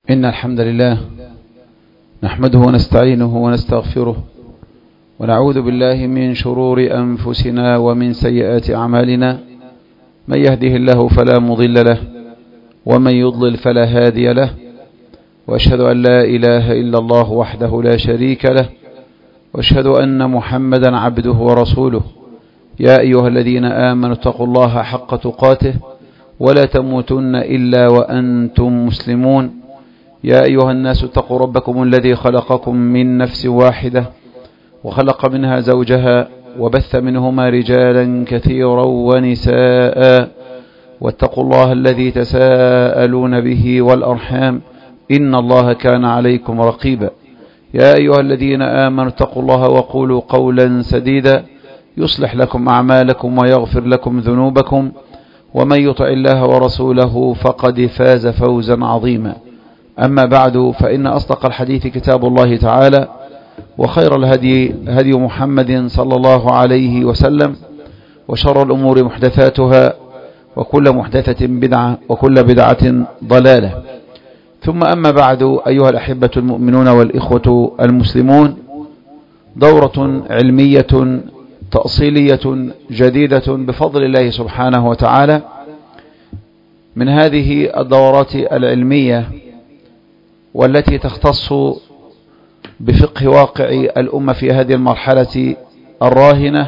إن الحمد لله نحمده ونستعينه ونستغفره ونعوذ بالله من شرور أنفسنا ومن سيئات أعمالنا. من يهده الله فلا مضل له ومن يضلل فلا هادي له، وأشهد أن لا إله إلا الله وحده لا شريك له، وأشهد أن محمدا عبده ورسوله. يا أيها الذين آمنوا اتقوا الله حق تقاته ولا تموتن إلا وأنتم مسلمون. يا أيها الناس اتقوا ربكم الذي خلقكم من نفس واحدة وخلق منها زوجها وبث منهما رجالا كثيرا ونساء، واتقوا الله الذي تساءلون به والأرحام إن الله كان عليكم رقيبا. يا أيها الذين آمنوا اتقوا الله وقولوا قولا سديدا يصلح لكم أعمالكم ويغفر لكم ذنوبكم، ومن يطع الله ورسوله فقد فاز فوزا عظيما. أما بعد، فإن أصدق الحديث كتاب الله تعالى، وخير الهدي هدي محمد صلى الله عليه وسلم، وشر الأمور محدثاتها، وكل محدثة بدعة، وكل بدعة ضلالة. ثم أما بعد، أيها الأحبة المؤمنون والإخوة المسلمون، دورة علمية تأصيلية جديدة بفضل الله سبحانه وتعالى من هذه الدورات العلمية، والتي تختص بفقه واقع الأمة في هذه المرحلة الراهنة،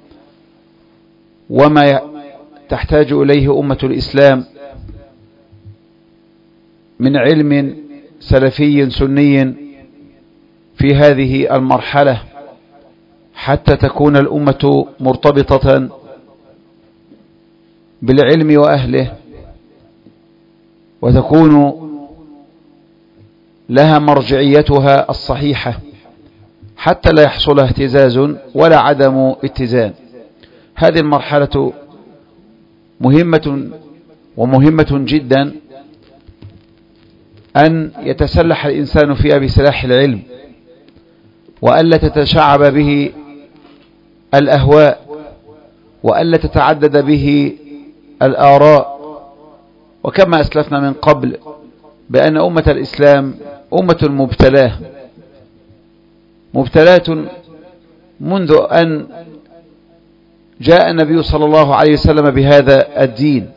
وما تحتاج إليه أمة الإسلام من علم سلفي سني في هذه المرحلة، حتى تكون الأمة مرتبطة بالعلم وأهله، وتكون لها مرجعيتها الصحيحة، حتى لا يحصل اهتزاز ولا عدم اتزان. هذه المرحلة مهمة جدا أن يتسلح الإنسان فيها بسلاح العلم، وألا تتشعب به الأهواء، وألا تتعدد به الآراء. وكما أسلفنا من قبل بأن أمة الإسلام أمة مبتلاة منذ أن جاء النبي صلى الله عليه وسلم بهذا الدين،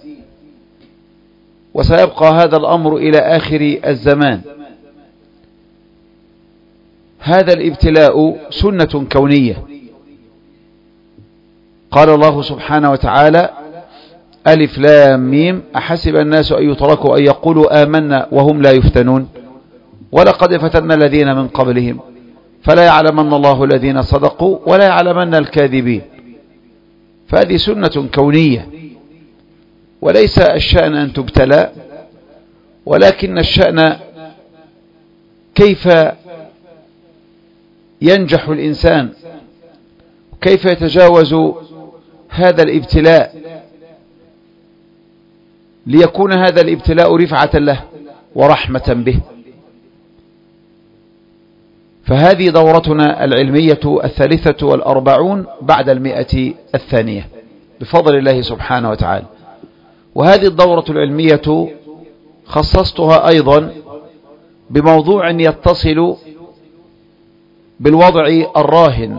وسيبقى هذا الأمر إلى آخر الزمان. هذا الابتلاء سنة كونية. قال الله سبحانه وتعالى: ألف لام ميم أحسب الناس أن يتركوا أن يقولوا آمنا وهم لا يفتنون ولقد فتنا الذين من قبلهم فلا يعلمن الله الذين صدقوا ولا يعلمن الكاذبين. فهذه سنة كونية، وليس الشأن أن تبتلى، ولكن الشأن كيف ينجح الإنسان، كيف يتجاوز هذا الابتلاء ليكون هذا الابتلاء رفعة له ورحمة به. فهذه دورتنا العلمية 43 بعد 100 الثانية بفضل الله سبحانه وتعالى. وهذه الدورة العلمية خصصتها أيضا بموضوع يتصل بالوضع الراهن،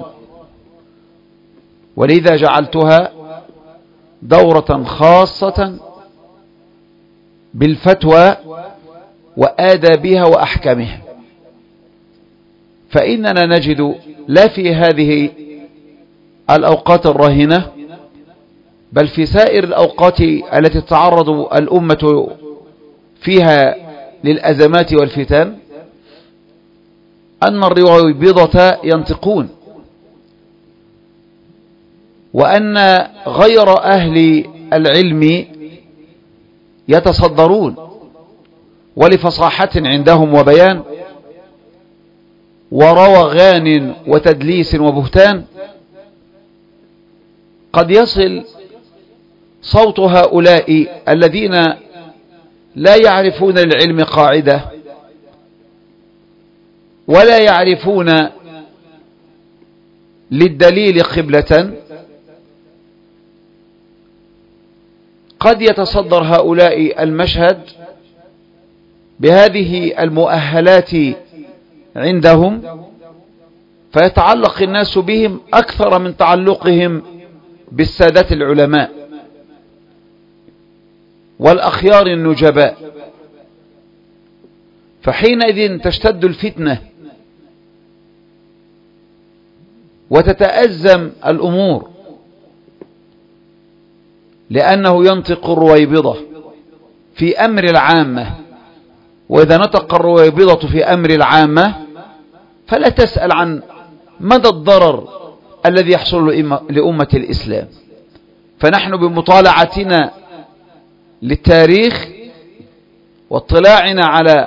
ولذا جعلتها دورة خاصة بالفتوى وآدابها وأحكامها. فإننا نجد لا في هذه الأوقات الراهنة، بل في سائر الأوقات التي تتعرض الأمة فيها للأزمات والفتن، أن الرويبضة ينطقون، وأن غير أهل العلم يتصدرون، ولفصاحة عندهم وبيان وروغان وتدليس وبهتان قد يصل صوت هؤلاء الذين لا يعرفون للعلم قاعدة، ولا يعرفون للدليل قبلة. قد يتصدر هؤلاء المشهد بهذه المؤهلات عندهم، فيتعلق الناس بهم أكثر من تعلقهم بالسادة العلماء والأخيار النجباء. فحينئذ تشتد الفتنة وتتأزم الأمور، لأنه ينطق الرويبضة في أمر العامة، وإذا نطق الرويبضة في أمر العامة فلا تسأل عن مدى الضرر الذي يحصل لأمة الإسلام. فنحن بمطالعتنا للتاريخ واطلاعنا على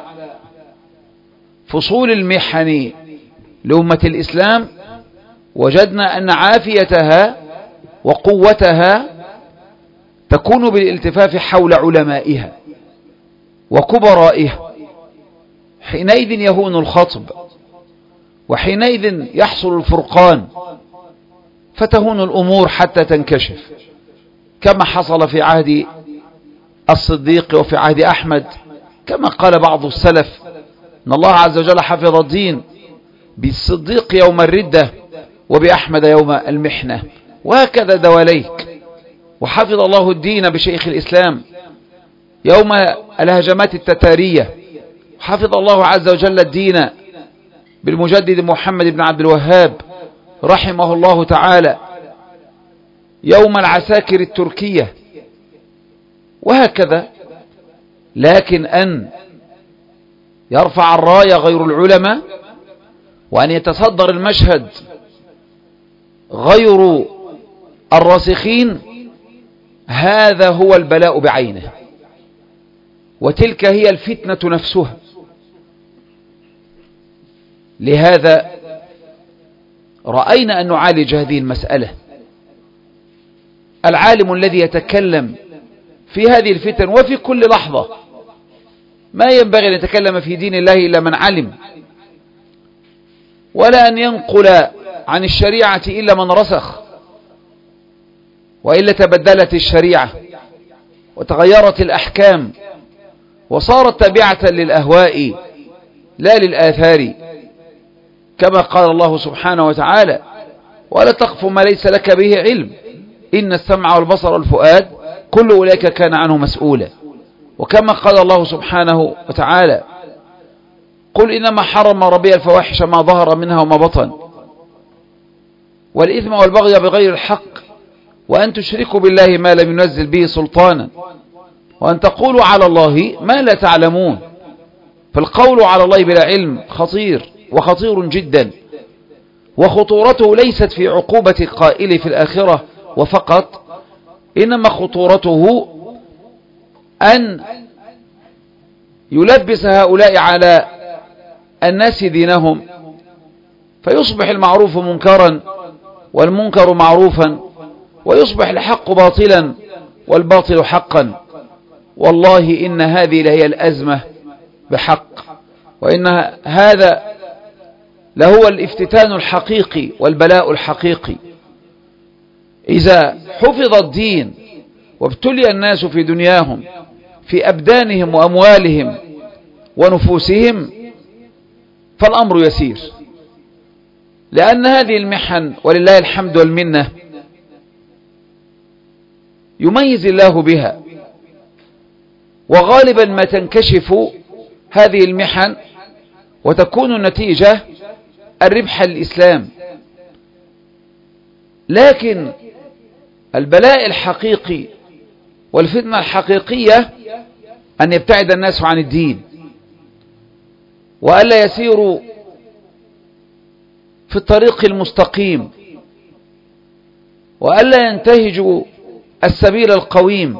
فصول المحن لأمة الإسلام وجدنا أن عافيتها وقوتها تكون بالالتفاف حول علمائها وكبرائها. حينئذ يهون الخطب، وحينئذ يحصل الفرقان، فتهون الأمور حتى تنكشف، كما حصل في عهد الصديق وفي عهد أحمد، كما قال بعض السلف أن الله عز وجل حفظ الدين بالصديق يوم الردة وبأحمد يوم المحنة، وهكذا دواليك. وحفظ الله الدين بشيخ الإسلام يوم الهجمات التتارية، حفظ الله عز وجل الدين بالمجدد محمد بن عبد الوهاب رحمه الله تعالى يوم العساكر التركية، وهكذا. لكن أن يرفع الراية غير العلماء، وأن يتصدر المشهد غير الراسخين، هذا هو البلاء بعينه، وتلك هي الفتنة نفسها. لهذا رأينا أن نعالج هذه المسألة. العالم الذي يتكلم في هذه الفتن وفي كل لحظة، ما ينبغي أن يتكلم في دين الله إلا من علم، ولا أن ينقل عن الشريعة إلا من رسخ، وإلا تبدلت الشريعة وتغيرت الأحكام وصارت تابعة للأهواء لا للآثار، كما قال الله سبحانه وتعالى: ولا تقف ما ليس لك به علم إن السمع والبصر والفؤاد كل أولئك كان عنه مسؤولا. وكما قال الله سبحانه وتعالى: قل إنما حرم ربي الفواحش ما ظهر منها وما بطن والإثم والبغي بغير الحق وأن تشركوا بالله ما لم ينزل به سلطانا وأن تقولوا على الله ما لا تعلمون. فالقول على الله بلا علم خطير، وخطير جدا، وخطورته ليست في عقوبة قائل في الآخرة وفقط، إنما خطورته أن يلبس هؤلاء على الناس دينهم، فيصبح المعروف منكرا والمنكر معروفا، ويصبح الحق باطلا والباطل حقا. والله إن هذه لهي الأزمة بحق، وإن هذا لهو الافتتان الحقيقي والبلاء الحقيقي. إذا حفظ الدين وابتلي الناس في دنياهم في أبدانهم وأموالهم ونفوسهم فالأمر يسير، لأن هذه المحن ولله الحمد والمنة يميز الله بها، وغالبا ما تنكشف هذه المحن وتكون النتيجة الربح للإسلام. لكن البلاء الحقيقي والفتنة الحقيقية أن يبتعد الناس عن الدين، وألا يسيروا في الطريق المستقيم، وألا ينتهجوا السبيل القويم،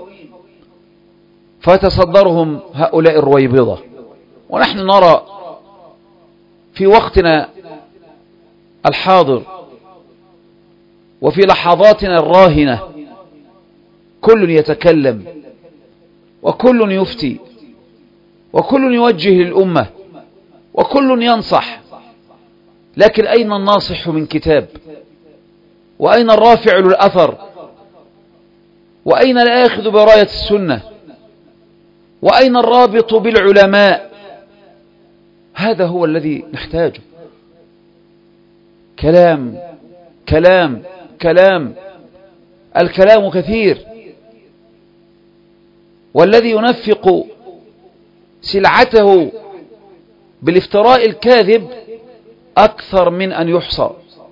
فيتصدرهم هؤلاء الرويبضة. ونحن نرى في وقتنا الحاضر وفي لحظاتنا الراهنة كل يتكلم وكل يفتي وكل يوجه للأمة وكل ينصح، لكن أين الناصح من كتاب؟ وأين الرافع للأثر؟ وأين الآخذ براية السنة؟ وأين الرابط بالعلماء هذا هو الذي نحتاجه. كلام كلام كلام، الكلام كثير، والذي ينفق سلعته بالافتراء الكاذب أكثر من أن يحصى.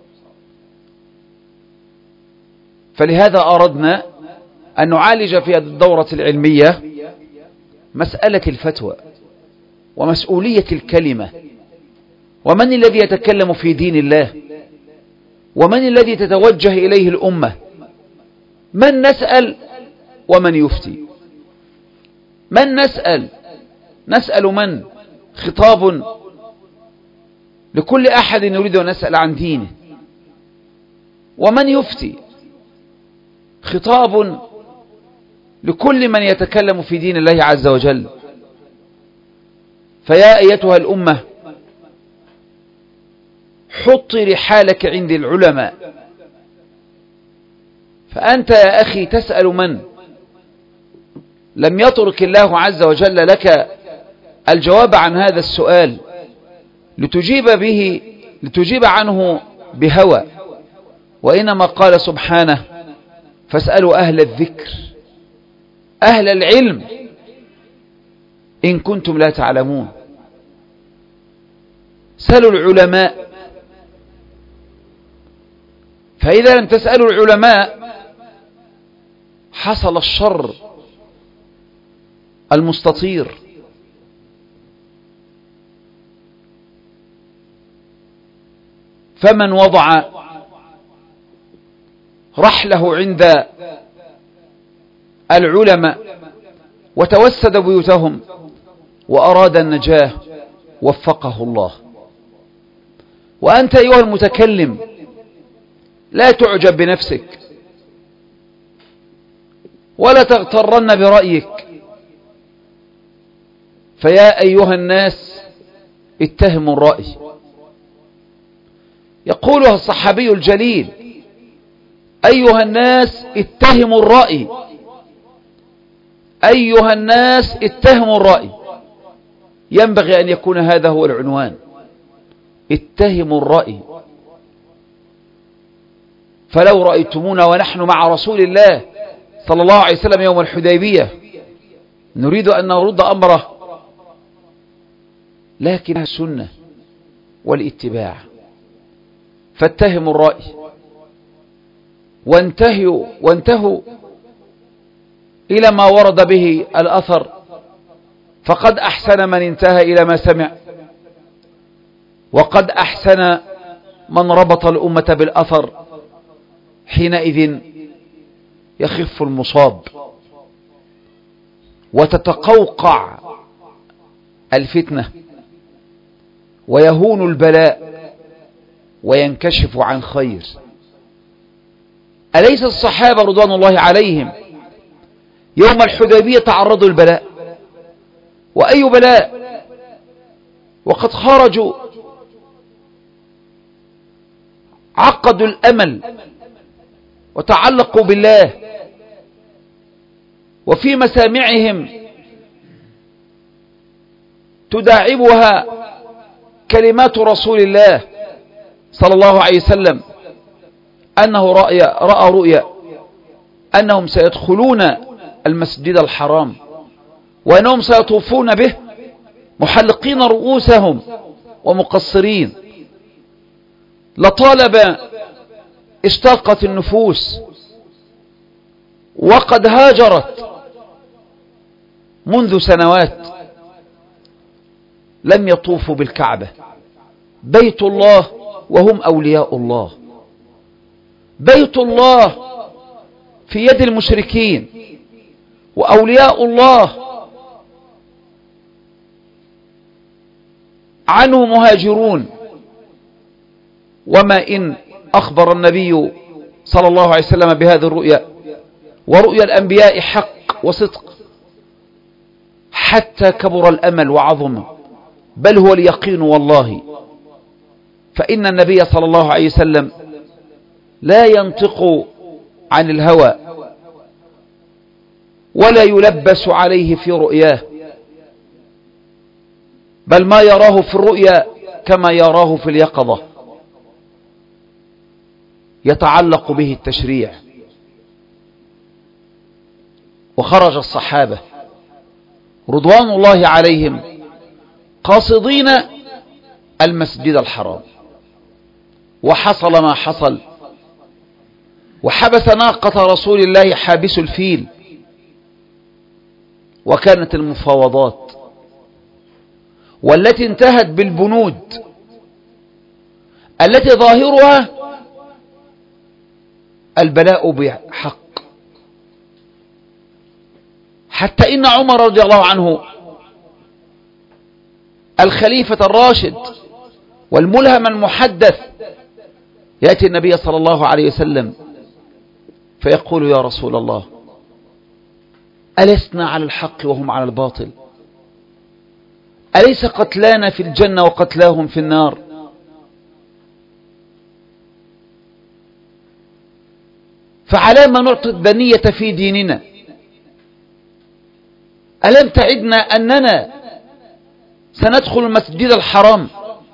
فلهذا أردنا أن نعالج في هذه الدورة العلمية مسألة الفتوى ومسؤولية الكلمة، ومن الذي يتكلم في دين الله، ومن الذي تتوجه إليه الأمة، من نسأل ومن يفتي، من نسأل من؟ خطاب لكل أحد يريد أن نسأل عن دينه. ومن يفتي؟ خطاب لكل من يتكلم في دين الله عز وجل. فيا أيتها الأمة، حطي رحالك عند العلماء. فأنت يا أخي تسأل من؟ لم يترك الله عز وجل لك الجواب عن هذا السؤال لتجيب عنه بهوى، وإنما قال سبحانه: فاسألوا أهل الذكر، أهل العلم، إن كنتم لا تعلمون. سألوا العلماء. فإذا لم تسألوا العلماء حصل الشر المستطير. فمن وضع رحله عند العلماء وتوسد بيوتهم وأراد النجاة وفقه الله. وأنت أيها المتكلم لا تعجب بنفسك ولا تغترن برأيك. فيا أيها الناس اتهموا الرأي. يقولها الصحابي الجليل: أيها الناس اتهموا الرأي، أيها الناس اتهموا الرأي. ينبغي أن يكون هذا هو العنوان: اتهموا الرأي. فلو رأيتمونا ونحن مع رسول الله صلى الله عليه وسلم يوم الحديبية نريد أن نرد أمره، لكن السنة والاتباع. فاتهموا الرأي وانتهوا إلى ما ورد به الأثر. فقد أحسن من انتهى إلى ما سمع، وقد أحسن من ربط الأمة بالأثر. حينئذ يخف المصاب وتتقوقع الفتنة ويهون البلاء وينكشف عن خير. أليس الصحابة رضوان الله عليهم يوم الحديبية تعرضوا البلاء؟ وأي بلاء؟ وقد خرجوا عقدوا الأمل وتعلقوا بالله، وفي مسامعهم تداعبها كلمات رسول الله صلى الله عليه وسلم أنه رأى رؤيا أنهم سيدخلون المسجد الحرام وأنهم سيطوفون به محلقين رؤوسهم ومقصرين. لطالب اشتاقت النفوس وقد هاجرت منذ سنوات لم يطوفوا بالكعبة، بيت الله وهم أولياء الله، بيت الله في يد المشركين، وأولياء الله عنه مهاجرون. وما إن أخبر النبي صلى الله عليه وسلم بهذه الرؤيا، ورؤيا الأنبياء حق وصدق، حتى كبر الأمل وعظم، بل هو اليقين والله. فإن النبي صلى الله عليه وسلم لا ينطق عن الهوى ولا يلبس عليه في رؤياه، بل ما يراه في الرؤيا كما يراه في اليقظة، يتعلق به التشريع. وخرج الصحابة رضوان الله عليهم قاصدين المسجد الحرام، وحصل ما حصل، وحبس ناقة رسول الله حابس الفيل. وكانت المفاوضات والتي انتهت بالبنود التي ظاهرها البلاء بحق، حتى إن عمر رضي الله عنه الخليفة الراشد والملهم المحدث يأتي النبي صلى الله عليه وسلم فيقول: يا رسول الله، ألسنا على الحق وهم على الباطل؟ أليس قتلانا في الجنة وقتلاهم في النار؟ فعلى ما نعطي الدنية في ديننا؟ ألم تعدنا أننا سندخل المسجد الحرام؟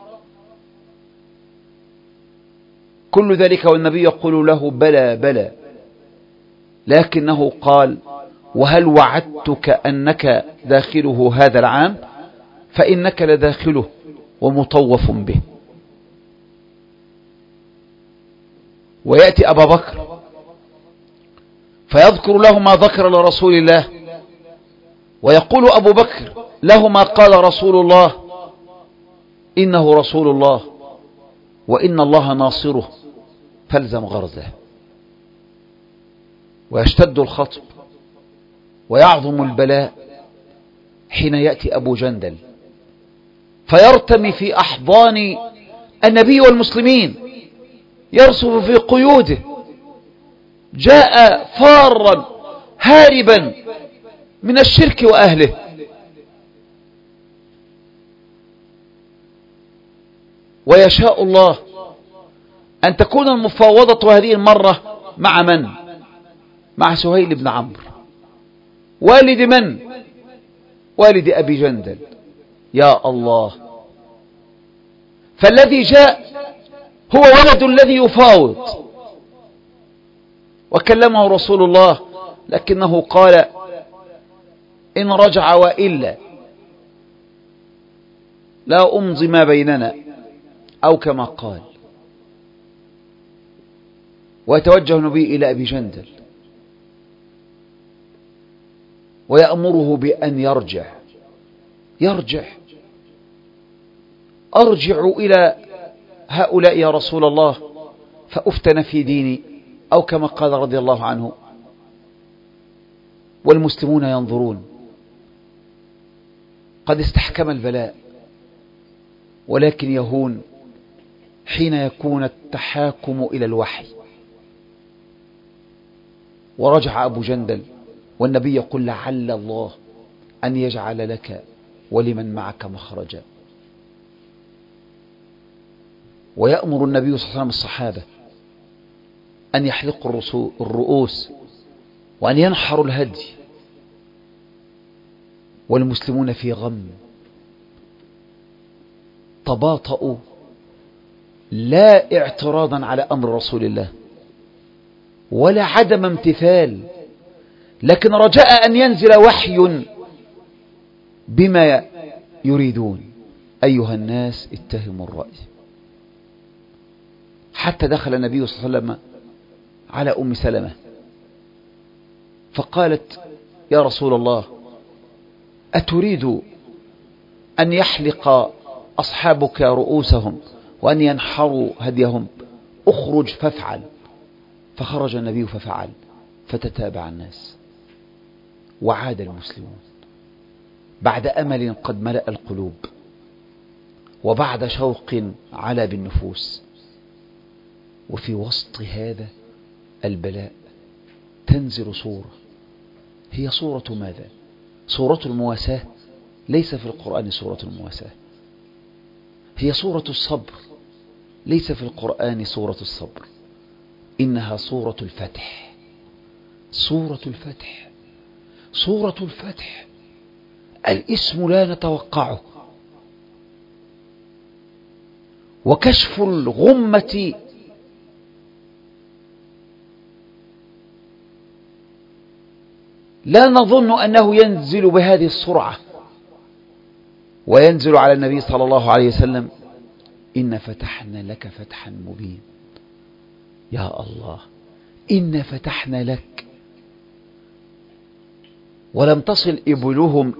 كل ذلك والنبي يقول له: بلى بلى، لكنه قال: وهل وعدتك أنك داخله هذا العام؟ فإنك لداخله ومطوف به. ويأتي أبا بكر فيذكر له ما ذكر لرسول الله، ويقول أبو بكر له ما قال رسول الله: إنه رسول الله وإن الله ناصره فالزم غرزه. ويشتد الخطب ويعظم البلاء حين يأتي أبو جندل فيرتمي في أحضان النبي والمسلمين، يرسف في قيوده، جاء فارا هاربا من الشرك وأهله. ويشاء الله أن تكون المفاوضة هذه المرة مع من؟ مع سهيل بن عمرو، والد من؟ والد أبي جندل. يا الله، فالذي جاء هو ولد الذي يفاوض. وكلمه رسول الله لكنه قال: إن رجع وإلا لا أمضي ما بيننا، أو كما قال. ويتوجه النبي إلى أبي جندل ويأمره بأن يرجع. أرجع إلى هؤلاء يا رسول الله فأفتن في ديني، أو كما قال رضي الله عنه. والمسلمون ينظرون، قد استحكم البلاء، ولكن يهون حين يكون التحاكم إلى الوحي. ورجع أبو جندل والنبي يقول: لعل الله أن يجعل لك ولمن معك مخرجا. ويأمر النبي صلى الله عليه وسلم الصحابة أن يحلقوا الرؤوس وأن ينحروا الهدي، والمسلمون في غم تباطؤوا، لا اعتراضا على أمر رسول الله ولا عدم امتثال، لكن رجاء أن ينزل وحي بما يريدون. أيها الناس اتهموا الرأي. حتى دخل النبي صلى الله عليه وسلم على أم سلمة فقالت: يا رسول الله، أتريد أن يحلق أصحابك رؤوسهم وأن ينحروا هديهم؟ أخرج فافعل. فخرج النبي ففعل، فتتابع الناس وعاد المسلمون بعد أمل قد ملأ القلوب، وبعد شوق علا بالنفوس. وفي وسط هذا البلاء تنزل صورة، هي صورة ماذا؟ صورة المواساة. ليس في القرآن صورة المواساة. هي صورة الصبر. ليس في القرآن صورة الصبر. إنها صورة الفتح. صورة الفتح. صورة الفتح. الاسم لا نتوقعه، وكشف الغمة لا نظن أنه ينزل بهذه السرعة، وينزل على النبي صلى الله عليه وسلم: إن فتحنا لك فتحا مبين. يا الله، إن فتحنا لك، ولم تصل إبلهم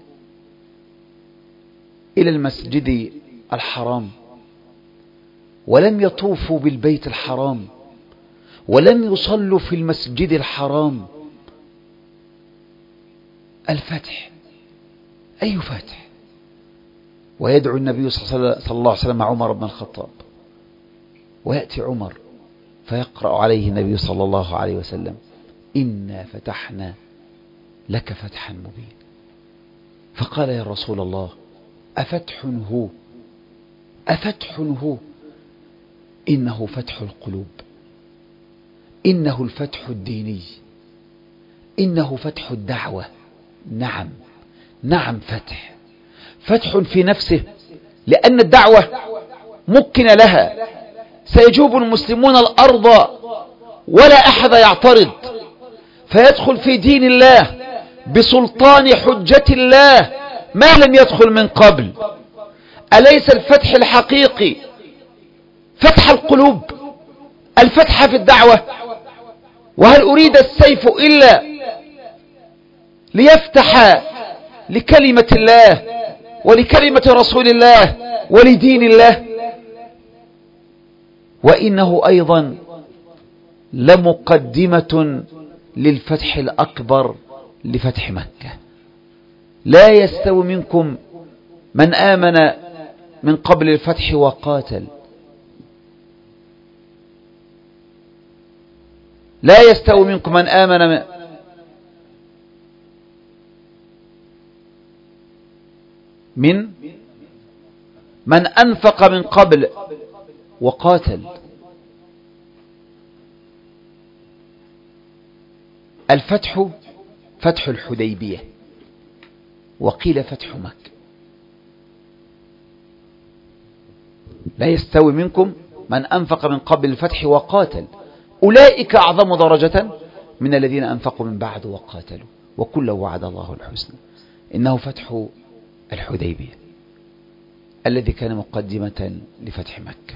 إلى المسجد الحرام، ولم يطوفوا بالبيت الحرام، ولم يصلوا في المسجد الحرام. الفتح، أي فتح؟ ويدعو النبي صلى الله عليه وسلم عمر بن الخطاب، ويأتي عمر فيقرأ عليه النبي صلى الله عليه وسلم: إنا فتحنا لك فتحا مبين. فقال: يا رسول الله، أفتح هو؟ أفتح هو؟ إنه فتح القلوب، إنه الفتح الديني، إنه فتح الدعوة. نعم، نعم، فتح في نفسه، لأن الدعوة مكن لها، سيجوب المسلمون الأرض ولا أحد يعترض، فيدخل في دين الله بسلطان حجة الله ما لم يدخل من قبل. أليس الفتح الحقيقي فتح القلوب، الفتح في الدعوة؟ وهل أريد السيف إلا ليفتح لكلمة الله ولكلمة رسول الله ولدين الله؟ وإنه أيضا لمقدمة للفتح الأكبر، لفتح مكة. لا يستوي منكم من آمن من قبل الفتح وقاتل. لا يستوي منكم من آمن من أنفق من قبل وقاتل. الفتح فتح الحديبية، وقيل فتح مكة. لا يستوي منكم من أنفق من قبل الفتح وقاتل، أولئك أعظم درجة من الذين أنفقوا من بعد وقاتلوا، وكلا وعد الله الحسنى. إنه فتح الحديبية الذي كان مقدمة لفتح مكة.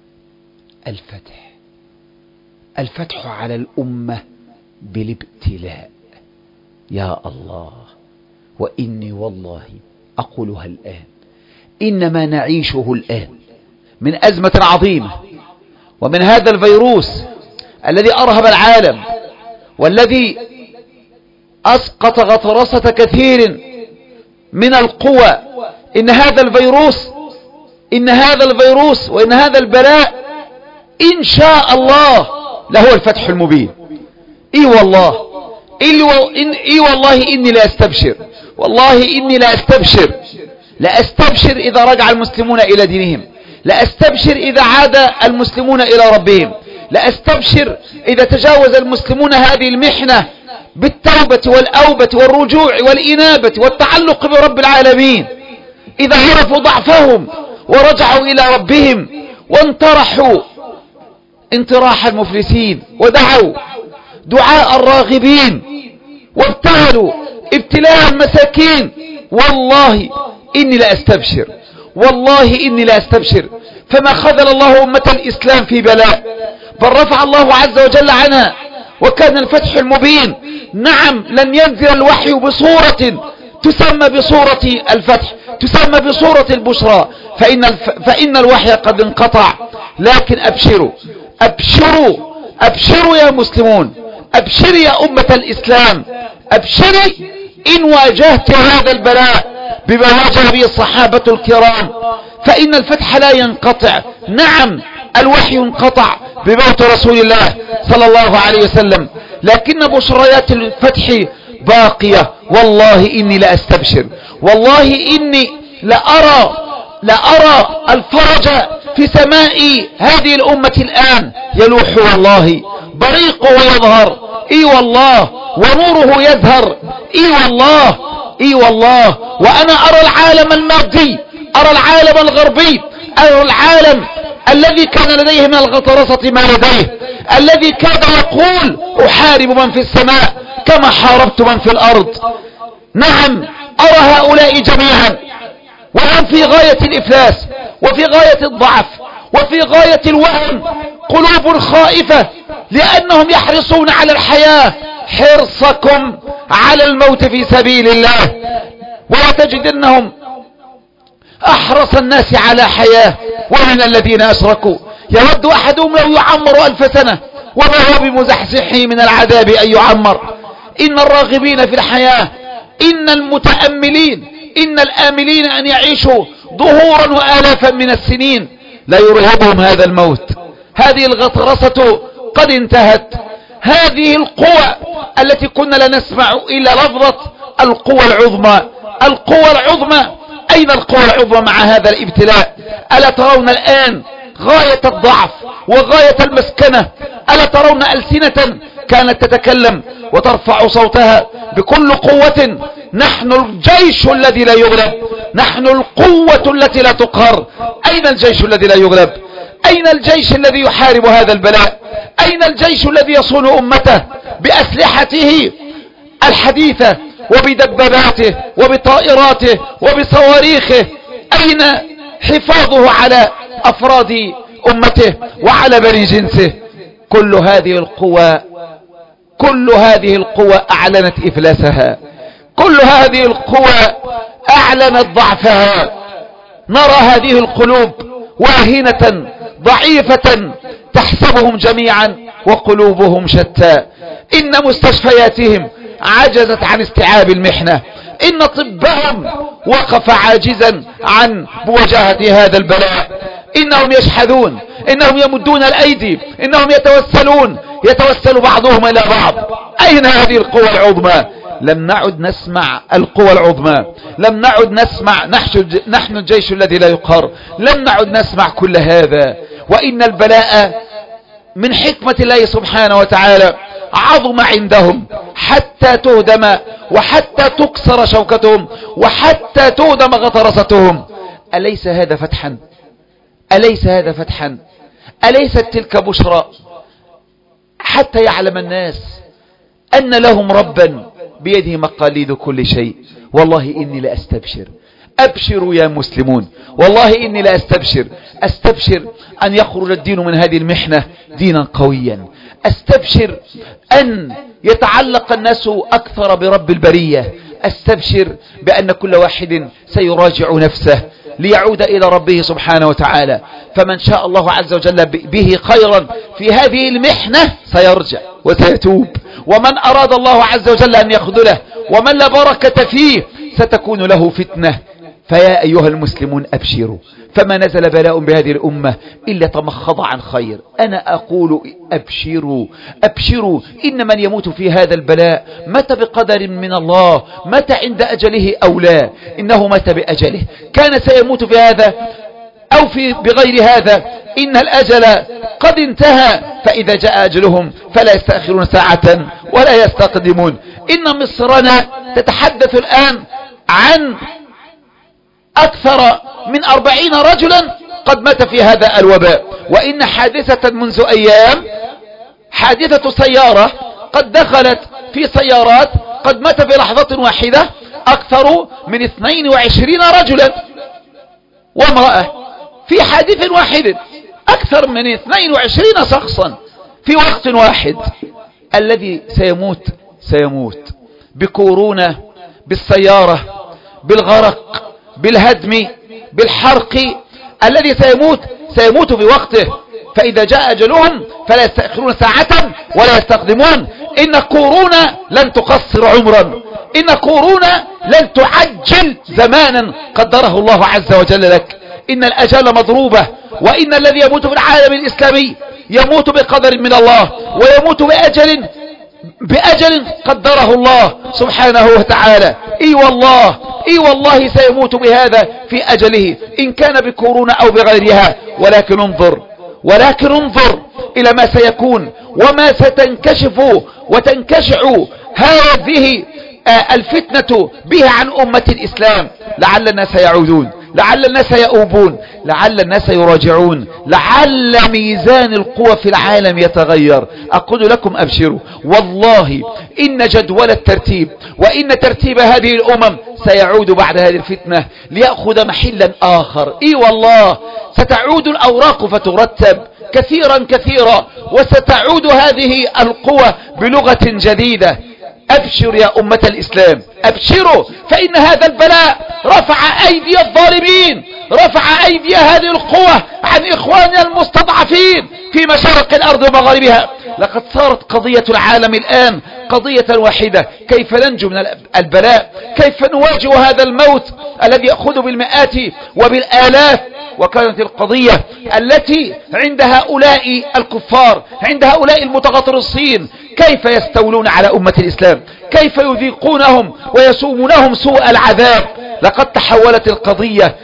الفتح على الأمة بالابتلاء. يا الله، وإني والله أقولها الآن، إنما نعيشه الآن من أزمة عظيمة، ومن هذا الفيروس الذي أرهب العالم، والذي أسقط غطرسة كثير من القوى. إن هذا الفيروس وإن هذا البلاء إن شاء الله لهو الفتح المبين. إي والله إني لا أستبشر، والله إني لا أستبشر إذا رجع المسلمون إلى دينهم، لا أستبشر إذا عاد المسلمون إلى ربهم، لا أستبشر إذا تجاوز المسلمون هذه المحنة بالتوبة والأوبة والرجوع والإنابة والتعلق برب العالمين، إذا عرفوا ضعفهم ورجعوا إلى ربهم وانطرحوا انطراح المفلسين، ودعوا دعاء الراغبين، وابتلوا ابتلاء المساكين. والله إني لا أستبشر، فما خذل الله أمة الإسلام في بلاء، بل رفع الله عز وجل عنها، وكان الفتح المبين. نعم، لن ينزل الوحي بصورة تسمى بصورة الفتح، تسمى بصورة البشرى، فإن الوحي قد انقطع. لكن أبشروا يا مسلمون، أبشري يا أمة الإسلام، أبشري إن واجهت هذا البلاء بما واجه به الصحابة الكرام، فإن الفتح لا ينقطع. نعم، الوحي انقطع بموت رسول الله صلى الله عليه وسلم، لكن بشريات الفتح باقية. والله إني لا أستبشر، والله إني لأرى الفرج في سماء هذه الأمة الآن يلوح، والله بريقه يظهر، إي والله، ونوره يزهر، إي والله. وأنا أرى العالم المادي، أرى العالم الغربي، العالم الذي كان لديه من الغطرسة ما لديه، الذي كان يقول أحارب من في السماء كما حاربت من في الأرض. نعم أرى هؤلاء جميعا وهم في غاية الإفلاس وفي غاية الضعف وفي غاية الوهن، قلوب خائفة لأنهم يحرصون على الحياة حرصكم على الموت في سبيل الله، ولا تجدنهم أحرص الناس على حياة. ومن الذين أشركوا يود أحدهم لو يعمر 1000 سنة وما هو بمزحزحه من العذاب أن يعمر. إن الراغبين في الحياة، إن المتأملين، إن الآملين أن يعيشوا ظهورا وآلافا من السنين لا يرهبهم هذا الموت. هذه الغطرسة قد انتهت. هذه القوى التي كنا لا نسمع إلا لفظة القوى العظمى. القوى العظمى، أين القوى العظمى مع هذا الابتلاء؟ ألا ترون الآن غاية الضعف وغاية المسكنة؟ ألا ترون ألسنة كانت تتكلم وترفع صوتها بكل قوة؟ نحن الجيش الذي لا يغلب، نحن القوة التي لا تقهر. أين الجيش الذي لا يغلب؟ أين الجيش الذي يحارب هذا البلاء؟ أين الجيش الذي يصون أمته بأسلحته الحديثة وبدباباته وبطائراته وبصواريخه؟ أين حفاظه على أفراد أمته وعلى بني جنسه؟ كل هذه القوى أعلنت إفلاسها، كل هذه القوى أعلنت ضعفها. نرى هذه القلوب واهنة ضعيفة تحسبهم جميعا وقلوبهم شتى. إن مستشفياتهم عجزت عن استيعاب المحنة، إن طبهم وقف عاجزا عن مواجهة هذا البلاء. إنهم يشحذون، إنهم يمدون الأيدي، إنهم يتوسل بعضهم إلى بعض. أين هذه القوى العظمى؟ لم نعد نسمع القوى العظمى، لم نعد نسمع نحن الجيش الذي لا يقهر، لم نعد نسمع كل هذا. وإن البلاء من حكمة الله سبحانه وتعالى عظم عندهم حتى تهدم وحتى تكسر شوكتهم وحتى تهدم غطرستهم. أليس هذا فتحا؟ أليس هذا فتحا؟ أليست تلك بشرى حتى يعلم الناس أن لهم ربا بيده مقاليد كل شيء؟ والله إني لأستبشر. أبشروا يا مسلمون، والله إني أستبشر أن يخرج الدين من هذه المحنة دينا قويا. أستبشر أن يتعلق الناس أكثر برب البرية. أستبشر بأن كل واحد سيراجع نفسه ليعود إلى ربه سبحانه وتعالى. فمن شاء الله عز وجل به خيرا في هذه المحنة سيرجع وسيتوب، ومن أراد الله عز وجل أن يخذله ومن لا بركة فيه ستكون له فتنة. فيا أيها المسلمون أبشروا، فما نزل بلاء بهذه الأمة إلا تمخض عن خير. أنا أقول أبشروا. إن من يموت في هذا البلاء مات بقدر من الله، مات عند أجله أو لا، إنه مات بأجله. كان سيموت في هذا أو بغير هذا، إن الأجل قد انتهى، فإذا جاء أجلهم فلا يستأخرون ساعة ولا يستقدمون. إن مصرنا تتحدث الآن عن أكثر من 40 رجلا قد مات في هذا الوباء. وإن حادثة منذ أيام، حادثة سيارة قد دخلت في سيارات قد مات في لحظة واحدة أكثر من 22 رجلا وامرأة في حادث واحد، أكثر من 22 شخصا في وقت واحد. الذي سيموت بكورونا، بالسيارة، بالغرق، بالهدم، بالحرق. الذي سيموت بوقته، فإذا جاء أجلهم فلا يستأخرون ساعة ولا يستقدمون. إن كورونا لن تقصر عمرا، إن كورونا لن تعجل زمانا قدره الله عز وجل لك. إن الأجال مضروبة، وإن الذي يموت في العالم الإسلامي يموت بقدر من الله، ويموت بأجل قدره الله سبحانه وتعالى. اي والله سيموت بهذا في أجله، إن كان بكورونا أو بغيرها. ولكن انظر إلى ما سيكون وما ستنكشف وتنكشع هذه الفتنة بها عن أمة الإسلام. لعل الناس يعودون لعل الناس يؤوبون، لعل الناس يراجعون، لعل ميزان القوى في العالم يتغير. أقول لكم أبشروا، والله إن جدول الترتيب وإن ترتيب هذه الأمم سيعود بعد هذه الفتنة ليأخذ محلا آخر. والله ستعود الأوراق فترتب كثيرا وستعود هذه القوى بلغة جديدة. أبشر يا أمة الإسلام، أبشروا، فإن هذا البلاء رفع أيدي الظالمين، رفع أيدي هذه القوى عن إخواننا المستضعفين في مشارق الأرض ومغاربها. لقد صارت قضية العالم الآن قضية واحدة: كيف ننجو من البلاء، كيف نواجه هذا الموت الذي يأخذ بالمئات وبالآلاف. وكانت القضية التي عند هؤلاء الكفار، عند هؤلاء المتغطرسين، كيف يستولون على أمة الإسلام، كيف يذيقونهم ويسومونهم سوء العذاب. لقد تحولت القضية،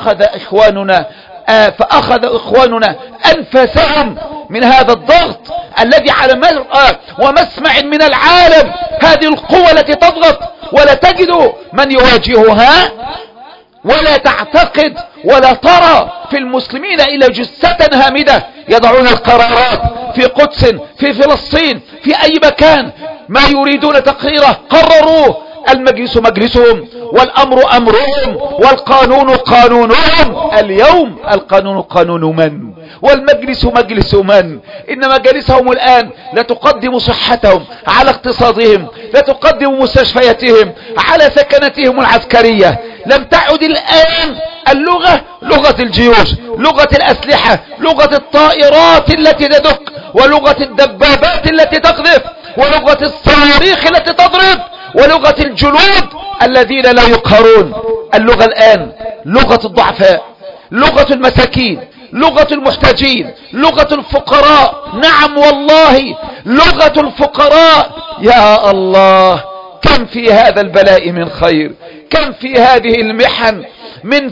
فأخذ إخواننا أنفسهم من هذا الضغط الذي على مرأى ومسمع من العالم. هذه القوة التي تضغط ولا تجد من يواجهها، ولا تعتقد ولا ترى في المسلمين إلا جثة هامدة يضعون القرارات في قدس، في فلسطين، في أي مكان ما يريدون تقريره قرروه. المجلس مجلسهم، والأمر أمرهم، والقانون قانونهم. اليوم القانون قانون من؟ والمجلس مجلس من؟ إن مجالسهم الآن لا تقدم صحتهم على اقتصادهم، لا تقدم مستشفياتهم على سكنتهم العسكرية. لم تعد الآن اللغة لغة الجيوش، لغة الأسلحة، لغة الطائرات التي تدك، ولغة الدبابات التي تقذف، ولغة الصواريخ التي تضرب، ولغة الجنود الذين لا يقهرون. اللغة الآن لغة الضعفاء، لغة المساكين، لغة المحتاجين، لغة الفقراء. نعم والله لغة الفقراء. يا الله، كم في هذا البلاء من خير، كم في هذه المحن من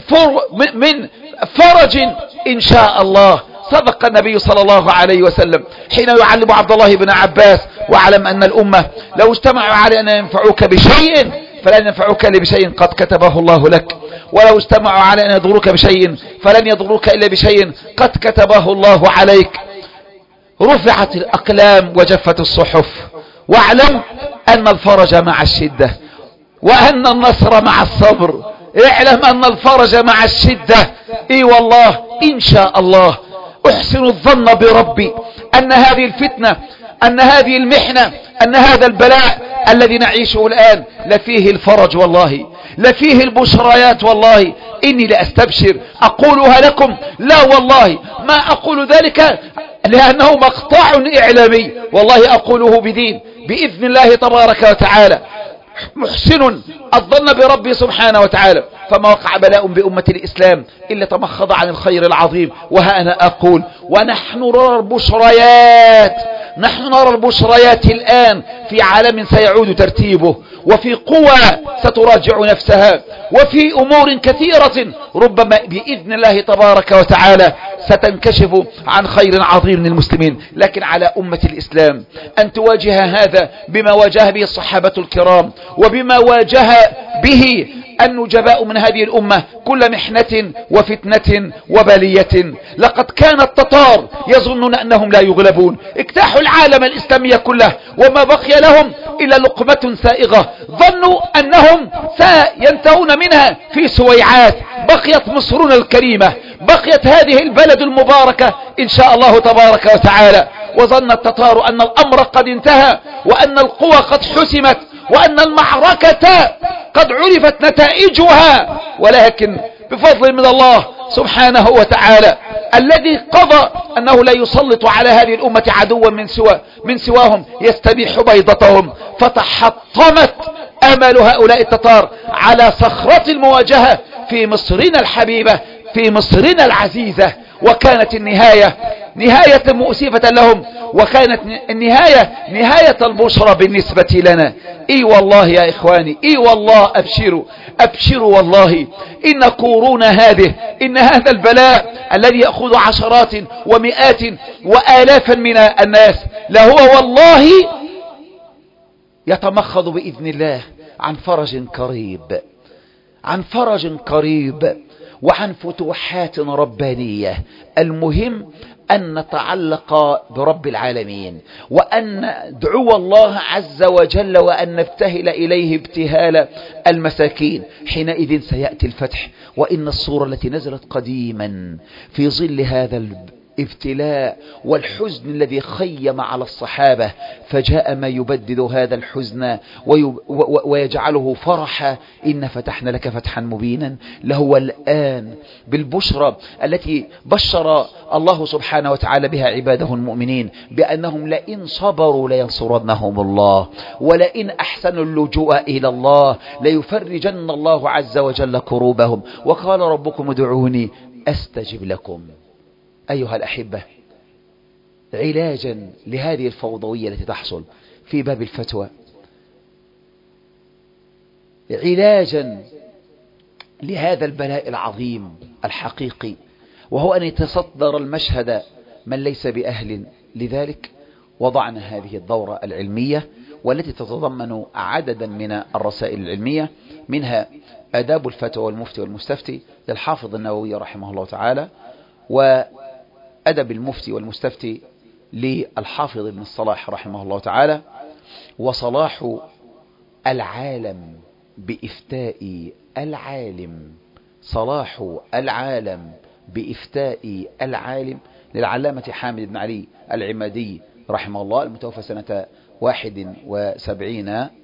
فرج إن شاء الله. صدق النبي صلى الله عليه وسلم حين يعلم عبد الله بن عباس: واعلم أن الأمة لو اجتمعوا على أن ينفعوك بشيء فلن ينفعوك إلا بشيء قد كتبه الله لك، ولو اجتمعوا على أن يضروك بشيء فلن يضروك إلا بشيء قد كتبه الله عليك. رفعت الأقلام وجفت الصحف، واعلم أن الفرج مع الشدة، وأن النصر مع الصبر. اعلم أن الفرج مع الشدة. والله إن شاء الله أحسن الظن بربي أن هذه الفتنة، أن هذه المحنة، أن هذا البلاء الذي نعيشه الآن لفيه الفرج والله، لفيه البشريات والله. إني لأستبشر أقولها لكم، لا والله ما أقول ذلك لأنه مقطع إعلامي، والله أقوله بدين بإذن الله تبارك وتعالى، محسن الظن بربي سبحانه وتعالى. فما وقع بلاء بأمة الإسلام إلا تمخض عن الخير العظيم. وها أنا أقول، ونحن نرى البشريات، نحن نرى البشريات الآن في عالم سيعود ترتيبه، وفي قوى ستراجع نفسها، وفي أمور كثيرة ربما بإذن الله تبارك وتعالى ستنكشف عن خير عظيم للمسلمين. لكن على أمة الإسلام أن تواجه هذا بما واجه به الصحابة الكرام، وبما واجه به النجباء من هذه الأمة كل محنة وفتنة وبلية. لقد كان التتار يظنون أنهم لا يغلبون، اجتاحوا العالم الإسلامي كله وما بقي لهم إلا لقمة سائغة، ظنوا أنهم سينتهون منها في سويعات. بقيت مصرنا الكريمة، بقيت هذه البلد المباركة إن شاء الله تبارك وتعالى. وظن التتار أن الأمر قد انتهى، وأن القوى قد حسمت، وأن المعركة قد عرفت نتائجها. ولكن بفضل من الله سبحانه وتعالى الذي قضى أنه لا يسلط على هذه الأمة عدوا من سواهم يستبيح بيضتهم، فتحطمت أمل هؤلاء التتار على صخرة المواجهة في مصرنا الحبيبة، في مصرنا العزيزة. وكانت النهاية نهاية مؤسفة لهم، وكانت النهاية نهاية البشرى بالنسبة لنا. والله يا إخواني، والله أبشروا والله إن قرون هذه، إن هذا البلاء الذي يأخذ عشرات ومئات وآلافا من الناس لهو والله يتمخض بإذن الله عن فرج قريب، عن فرج قريب. وعن فتوحات ربانية. المهم أن نتعلق برب العالمين، وأن ندعو الله عز وجل، وأن نبتهل إليه ابتهال المساكين. حينئذ سيأتي الفتح. وإن الصورة التي نزلت قديما في ظل هذا الابتلاء والحزن الذي خيم على الصحابة، فجاء ما يبدد هذا الحزن ويجعله فرحا. إن فتحنا لك فتحا مبينا، لهو الآن بالبشرى التي بشر الله سبحانه وتعالى بها عباده المؤمنين، بأنهم لئن صبروا لينصرنهم الله، ولئن أحسنوا اللجوء إلى الله ليفرجن الله عز وجل كروبهم. وقال ربكم ادعوني أستجب لكم. أيها الأحبة، علاجا لهذه الفوضوية التي تحصل في باب الفتوى، علاجا لهذا البلاء العظيم الحقيقي، وهو أن يتصدر المشهد من ليس بأهل لذلك، وضعنا هذه الدورة العلمية والتي تتضمن عددا من الرسائل العلمية، منها آداب الفتوى والمفتي والمستفتي للحافظ النووي رحمه الله تعالى، وأدب المفتي والمستفتي للحافظ ابن الصلاح رحمه الله تعالى، وصلاح العالم بإفتاء العالم، صلاح العالم بإفتاء العالم للعلامة حامد بن علي العمادي رحمه الله، المتوفى سنة 71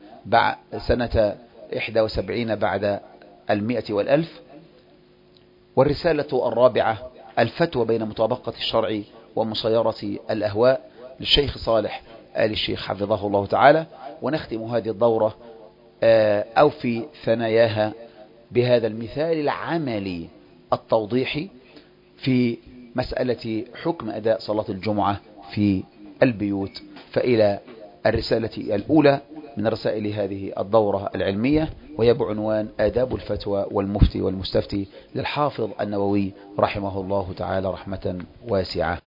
بعد 100 والألف. والرسالة الرابعة الفتوى بين مطابقة الشرع ومصيرة الأهواء للشيخ صالح آل الشيخ حفظه الله تعالى. ونختم هذه الدورة أو في ثناياها بهذا المثال العملي التوضيحي في مسألة حكم أداء صلاة الجمعة في البيوت. فإلى الرسالة الأولى من رسائل هذه الدورة العلمية، وهي بعنوان آداب الفتوى والمفتي والمستفتي للحافظ النووي رحمه الله تعالى رحمة واسعة.